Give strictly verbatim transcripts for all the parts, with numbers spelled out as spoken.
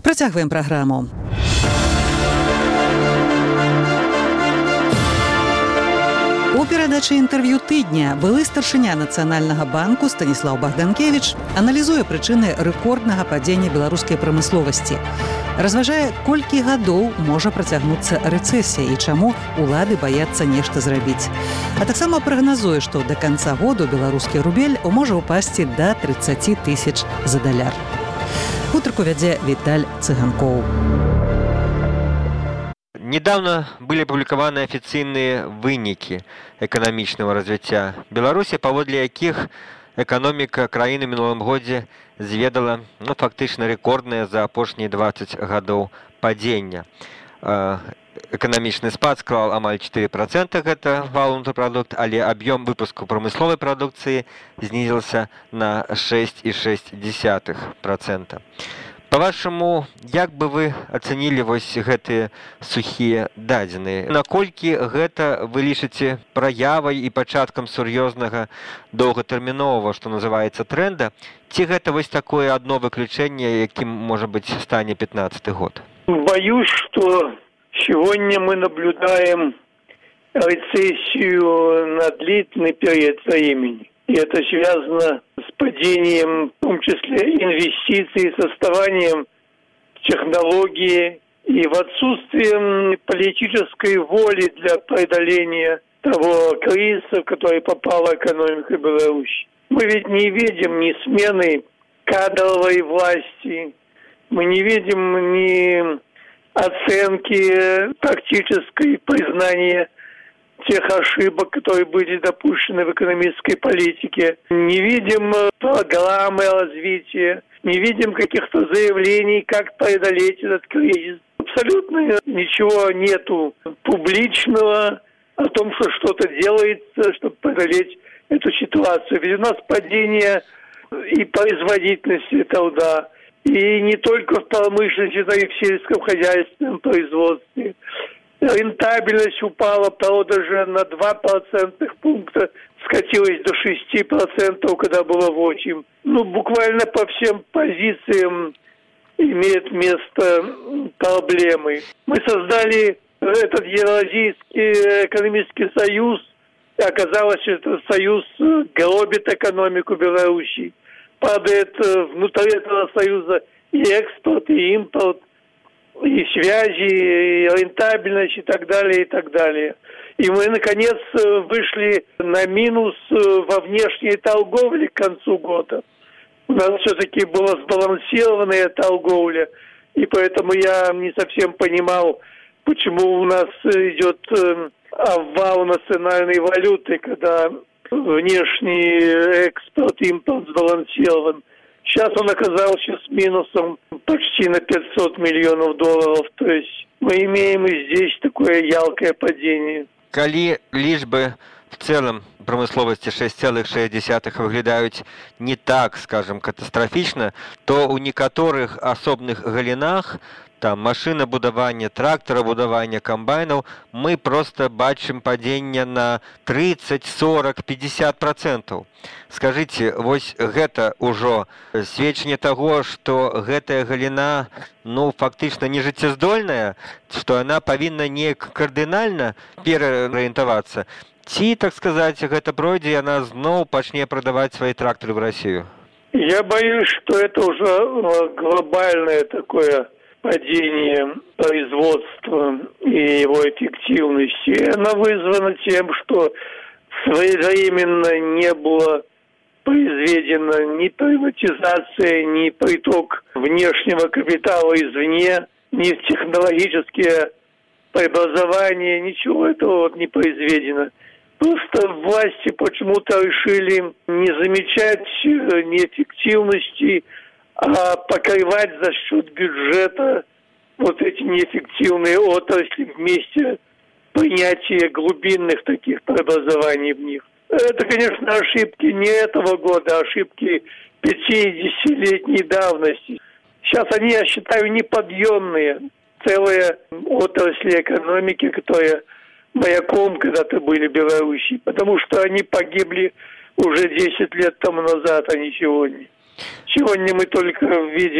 Працягваем праграму. У перадачы інтэрв'ю тыдня былы старшыня Нацыянальнага банку Станіслаў Багданкевіч аналізуе прычыны рэкорднага падзення беларускай прамысловасці. Разважае, колькі гадоў можа працягнуцца рэцэсія і чаму улады баяцца нешта зрабіць. А таксама прагназуе, што да канца году беларускі рубель можа ўпасці да тридцать тысяч за даляр. Гутарку вядзе Віталь Цыганкоў. Недавно были опубликованы официальные выники экономичного развития Беларуси, паводле якіх экономика краіны ў мінулым годзе зведала ну, фактычна рэкорднае за апошнія двадцать гадоў падзення. Эканамічны спад склаў амаль четыре процента, гэта валовый внутренний продукт, але аб'ём выпуску прамысловай прадукцыі знізіўся на шесть и шесть десятых процента. Па-вашаму, як бы вы ацанілі вось гэтыя сухія дадзеныя? Наколькі гэта вы лічыце праявай і пачаткам сур'ёзнага доўгатэрміновага, што называецца, тренда, ці гэта вось такое одно выключэнне, якім, может быть, стане пятнадцатый год? Боюсь, что сегодня мы наблюдаем рецессию на длительный период времени. И это связано с падением, в том числе, инвестиций, с отставанием технологии и в отсутствием политической воли для преодоления того кризиса, в который попала экономика Беларуси. Мы ведь не видим ни смены кадровой власти, мы не видим ни оценки практической признания тех ошибок, которые были допущены в экономической политике. Не видим программы развития, не видим каких-то заявлений, как преодолеть этот кризис. Абсолютно ничего нету публичного о том, что что-то делается, чтобы преодолеть эту ситуацию. Ведь у нас падение и производительности труда, и не только в промышленности, но и в сельском хозяйственном производстве. Рентабельность упала, правда, даже на два процентных пункта, скатилась до шести процентов, когда было восемь. Ну, буквально по всем позициям имеют место проблемы. Мы создали этот Евразийский экономический союз, и оказалось, что этот союз гробит экономику Беларуси. Падает внутри этого союза и экспорт, и импорт, и связи, и рентабельность, и так далее, и так далее. И мы, наконец, вышли на минус во внешней торговле к концу года. У нас все-таки была сбалансированная торговля, и поэтому я не совсем понимал, почему у нас идет обвал национальной валюты, когда внешний экспорт, импорт сбалансирован. Сейчас он оказался с минусом почти на пятьсот миллионов долларов. То есть мы имеем и здесь такое ялкое падение. Калі лічбы в целом промысловости шесть целых шесть десятых выглядаюць не так, скажем, катастрафічна, то у некаторых асобных галінах, там машинабудавання, трактарабудавання, камбайнаў, мы просто бачым падзенне на тридцать, сорок, пятьдесят процентов. Скажите, вось гэта ўжо сведчанне таго, што гэтая галіна, ну, фактычна не жыццяздольная, што яна павінна неяк кардынальна пераарыентавацца. Ці, так сказать, гэта пройдзе, яна зноў пачне прадаваць свои тракторы в Россию? Я боюсь, что это уже глобальное такое падение производства и его эффективности. Она вызвана тем, что своевременно не было произведена ни приватизация, ни приток внешнего капитала извне, ни технологические преобразования, ничего этого вот не произведено. Просто власти почему-то решили не замечать неэффективности, а покрывать за счет бюджета вот эти неэффективные отрасли вместе принятия глубинных таких преобразований в них. Это, конечно, ошибки не этого года, а ошибки пятидесятилетней давности. Сейчас они, я считаю, неподъемные. Целые отрасли экономики, которые маяком когда-то были в Беларуси, потому что они погибли уже десять лет тому назад, а не сегодня. Сегодня мы только видим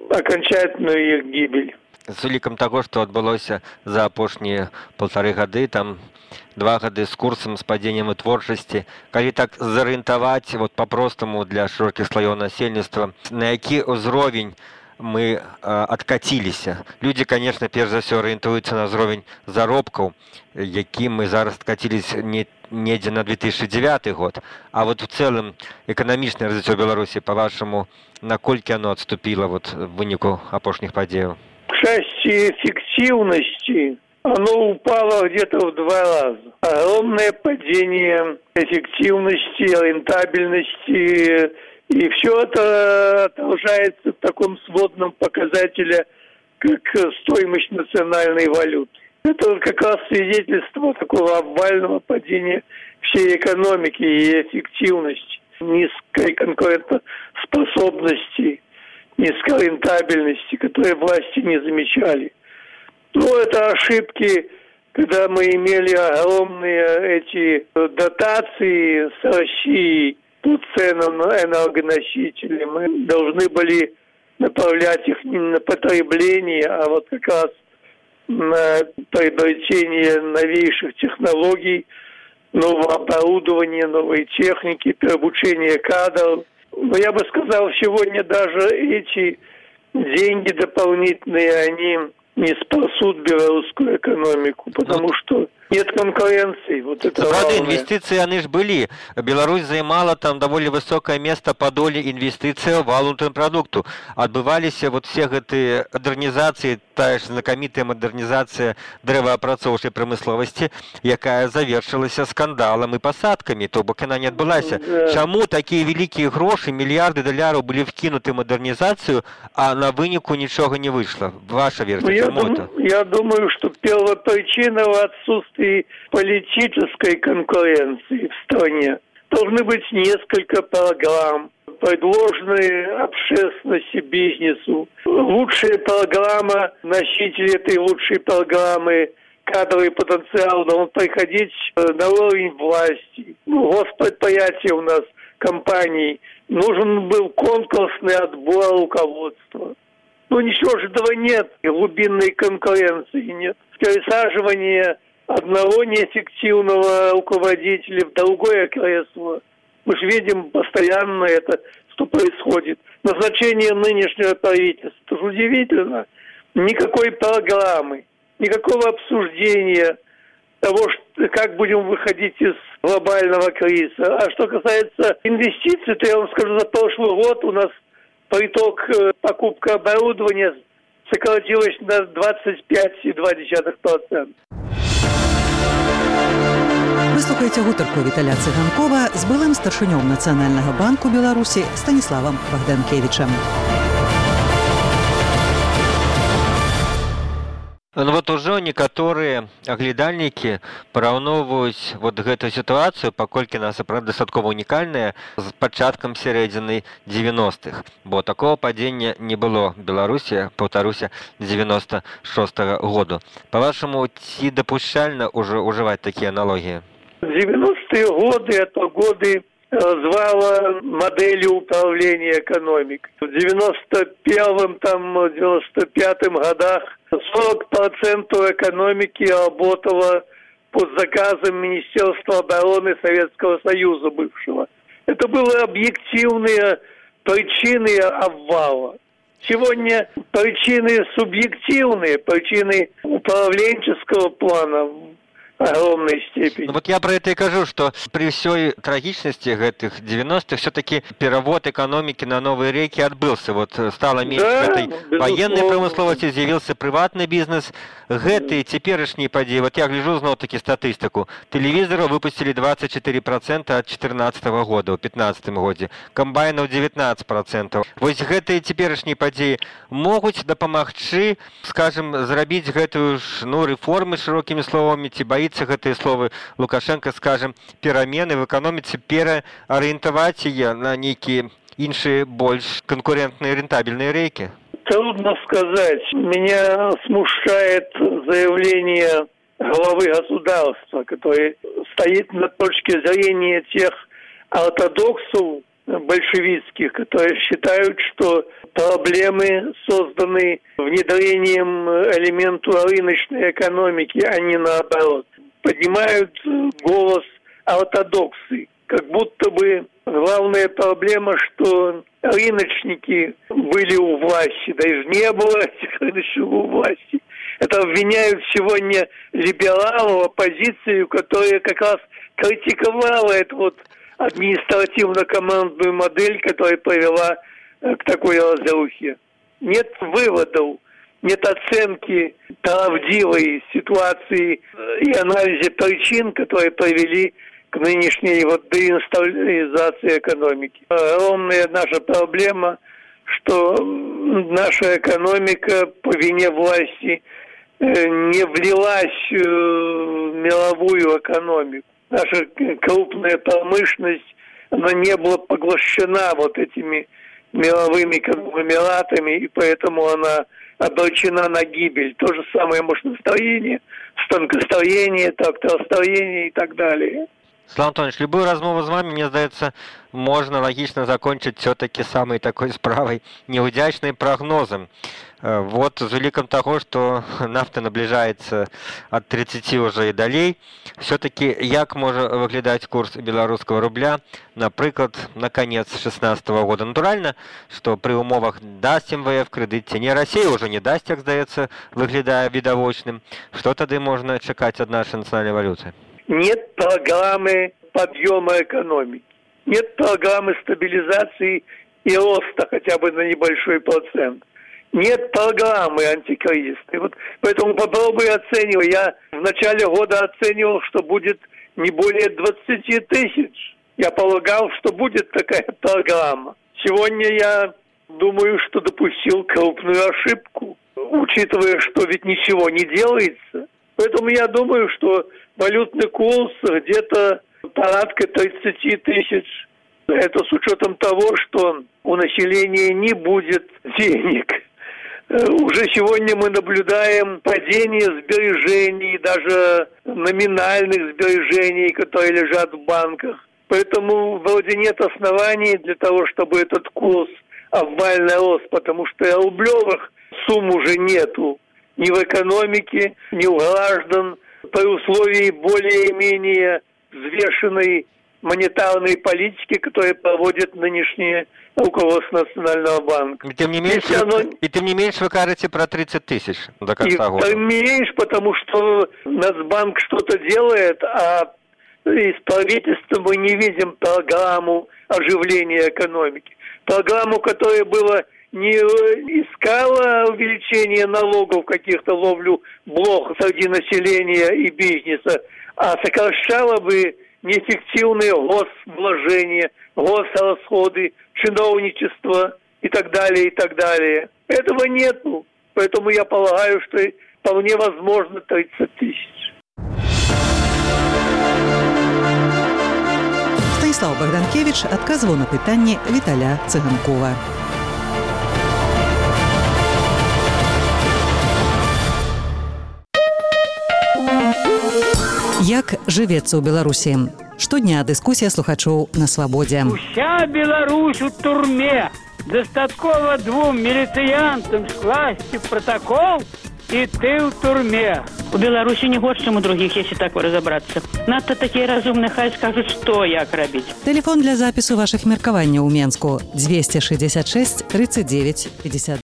окончательную их гибель. З улікам таго, што адбылося за апошнія паўтары гады, там два гады з курсам, з падзеннем вытворчасці. Калі так зарыентаваць вот па-простаму для шырокіх слаёў насельніцтва, на які ўзровень мы э, адкаціліся. Людзі, конечно, перш за ўсё арыентуюцца на ўзровень заробкаў, які мы зараз адкаціліся не недзе на две тысячи девятый год. А вот в цэлым эканамічнае развіццё Беларусі, па-вашаму, наколькі оно адступіла вот в выніку апошніх падзеяў? К части эффективности оно упало где-то в два раза. Огромное падение эффективности, рентабельности, и все это отражается в таком сводном показателе, как стоимость национальной валюты. Это как раз свидетельство такого обвального падения всей экономики и эффективности, низкой конкурентоспособности, низкой рентабельности, которые власти не замечали. Ну, это ошибки, когда мы имели огромные эти дотации с Россией по ценам на энергоносители. Мы должны были направлять их не на потребление, а вот как раз на приобретение новейших технологий, нового оборудования, новой техники, переобучение кадров. Но я бы сказал, сегодня даже эти деньги дополнительные, они не спасут белорусскую экономику, потому ну, что нет конкуренции. Вот это правда, инвестиции, они же были. Беларусь занимала там довольно высокое место по доле инвестиций в валютном продукту. Отбывались вот все эти модернизации, та же знакомитая модернизация дрэваапрацоўчай промысловости, якая завершилась скандалом и посадками, то бок она не отбылась. Да. Чему такие великие гроши, миллиарды долларов были вкинуты в модернизацию, а на вынику ничего не вышло? Ваша версия, я чему дум, это? Я думаю, что первая причина в отсутствии политической конкуренции в стране. Должны быть несколько программ, предложенные общественности, бизнесу. Лучшая программа, носитель этой лучшей программы, кадровый потенциал, должен приходить на уровень власти. Ну, госпредприятия у нас, компаний. Нужен был конкурсный отбор руководства. Ну, ничего же этого нет. И глубинной конкуренции нет. Пересаживание одного неэффективного руководителя в другое кресло. Мы же видим постоянно это, что происходит. Назначение нынешнего правительства. Это же удивительно. Никакой программы, никакого обсуждения того, как будем выходить из глобального кризиса. А что касается инвестиций, то я вам скажу, за прошлый год у нас приток покупки оборудования сократилась на двадцать пять целых два десятых процента. Вы слухаеце гутарку Віталя Цыганкова з былым старшынём Нацыянальнага банку Беларусі Станіславам Богданкевічам. Ну вот уже некоторые оглядальники параўноўваюць вот гэтую ситуацию, паколькі она сапраўды дастаткова унікальная, з пачаткам сярэдзіны девяностых, бо такого падзення не было в Беларусі, паўтаруся, девяносто шестого году. По-вашему, ці дапушчальна уже уживать такие аналогии? девяностые годы – это годы развала модели управления экономикой. В девяносто первом, там, девяносто пятом годах сорок процентов экономики работало под заказом Министерства обороны Советского Союза бывшего. Это были объективные причины обвала. Сегодня причины субъективные, причины управленческого плана огромной степени. Ну, вот я про это и кажу, что при всей трагичности этих девяностых все-таки перевод экономики на новые реки отбылся. Вот стало меньше да, этой безусловно. Военной промысловости, появился приватный бизнес. Гэтые теперешние подеи, вот я гляжу знову-таки статистику. Телевизоров выпустили двадцать четыре процента от четырнадцатого года, в пятнадцатом году. Комбайнов девятнадцать процентов. Вот гэтые теперешние подеи могут допомагчы, скажем, зрабіць гэтую ну, реформы широкими словами, ці боится гэтые словы Лукашенко, скажем, перамены в экономице, переориентовать ее на некие іншие больше конкурентные рентабельные рейки? Трудно сказать. Меня смущает заявление главы государства, который стоит на точке зрения тех ортодоксов большевистских, которые считают, что проблемы созданы внедрением элементу рыночной экономики, а не наоборот. Поднимают голос ортодоксы, как будто бы главная проблема, что рыночники были у власти, да и не было этих рыночников у власти. Это обвиняют сегодня либералов, оппозицию, которая как раз критиковала эту вот административно-командную модель, которая привела к такой разрухе. Нет выводов, нет оценки правдивой ситуации и анализа причин, которые привели к нынешней вот деинсталляции экономики. Огромная наша проблема, что наша экономика по вине власти не влилась в мировую экономику. Наша крупная промышленность, она не была поглощена вот этими мировыми конгломератами, и поэтому она обречена на гибель. То же самое машиностроение, станкостроение, тракторостроение и так далее. Слава Антонович, любую размову з вами, мне здаецца, можна лагічна закончыць все-таки самой такой справай неудзячнай прогнозам. Вот з улікам таго, што нафта набліжаецца ад тридцати уже і далей, все-таки як можа выглядаць курс беларускага рубля, напрыклад, на конец шестнадцатого года? Натуральна, што пры умовах дасць эм вэ эф крэдыт ці не, Расія ўжо не дасць, як здаецца, выглядае відавочным. Што тады можна чакаць ад нашай нацыянальнай валюты? Нет программы подъема экономики, нет программы стабилизации и роста хотя бы на небольшой процент. Нет программы антикризисной. Вот поэтому попробуй оценивать. Я в начале года оценивал, что будет не более двадцати тысяч. Я полагал, что будет такая программа. Сегодня я думаю, что допустил крупную ошибку, учитывая, что ведь ничего не делается. Поэтому я думаю, что валютный курс где-то порядка тридцати тысяч. Это с учетом того, что у населения не будет денег. Уже сегодня мы наблюдаем падение сбережений, даже номинальных сбережений, которые лежат в банках. Поэтому вроде нет оснований для того, чтобы этот курс обвально рос, потому что рублевых сумм уже нету ни в экономике, ни у граждан. При условии более-менее взвешенной монетарной политики, которую проводит нынешнее руководство Национального банка. И тем не меньше, оно... и тем не меньше вы кажете про тридцать тысяч до конца и года. Тем не меньше, потому что Нацбанк что-то делает, а из правительства мы не видим программу оживления экономики. Программу, которая была не искала увеличение налогов каких-то, ловлю блох среди населения и бизнеса, а сокращала бы неэффективные госвложения, госрасходы, чиновничество и так далее, и так далее. Этого нету. Поэтому я полагаю, что вполне возможно тридцать тысяч. Станіслав Богданкевич адказваў на пытанне Віталя Цыганкова. Як жывецца ў Беларусі? Штодня дыскусія слухачоў на свабодзе. Уся Беларусь у турме. Дастаткова двум міліцыянтам скласці протокол, і ты ў турме. У Беларусі не горш, чым у другіх, если так разобрацца. Надто такія разумныя, хай скажуць, што як рабіць. Тэлефон для запісу вашых меркаванняў у Менску двести шестьдесят шесть тридцать девять пятьдесят.